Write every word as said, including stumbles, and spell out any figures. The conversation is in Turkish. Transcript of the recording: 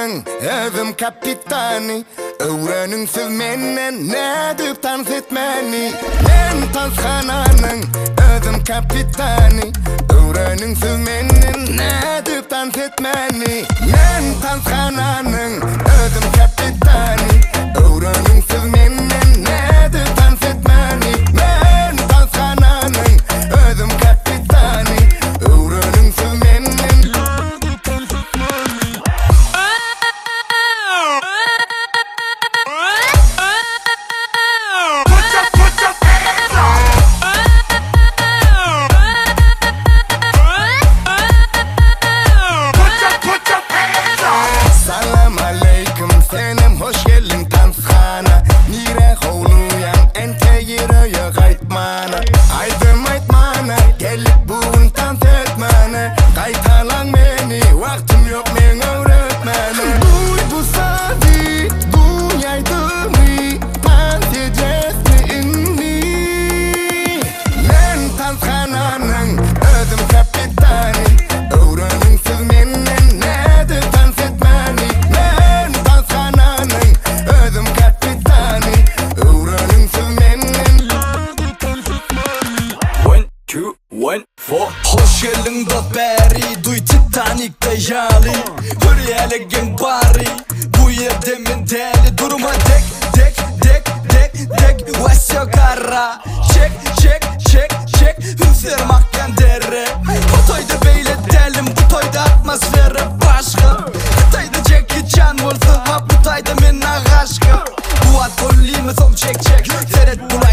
Tanzana'nın özüm kapitani. Öğreninsiz menden ne deyip dans etmeni. Ben Tanzana'nın özüm kapitani. Öğreninsiz menden ne deyip dans etmeni. Ben Tanzana'nın özüm kapitani. Öğreninsiz menden ne deyip dans etmeni. Ben Tanzana'nın özüm kapitani. Öğreninsiz menden hoş geldin Tanzana. Nire hovluyan ente yere kaytmana. Aydım aytmana gelip bugün dans etmene. Kaytalan beni vaktim yok men öğretmene. Duy bu sazi duyaydı mı? Dans edeceğiz mi inni? Ben Tanzana'nın özüm kapitani. Öğreninsiz menden ne de dans etmeni. Ben Tanzana'nın özüm kapitani. Öğreninsiz menden One, two, one, four. Hoş geldin da beri duy Titanic'te jali. Hürriyelegen bari bu yerde min deli. Duruma dek dek dek dek dek Vesyo kara. Çek çek çek çek Hüfler mahken dere. Bu toyda beyle delim, bu toyda atmosferi başka. Kıtayda Jackie Chan olsun ha bu toyda min aşkı. Bu at kollimi son çek çek Seret bulay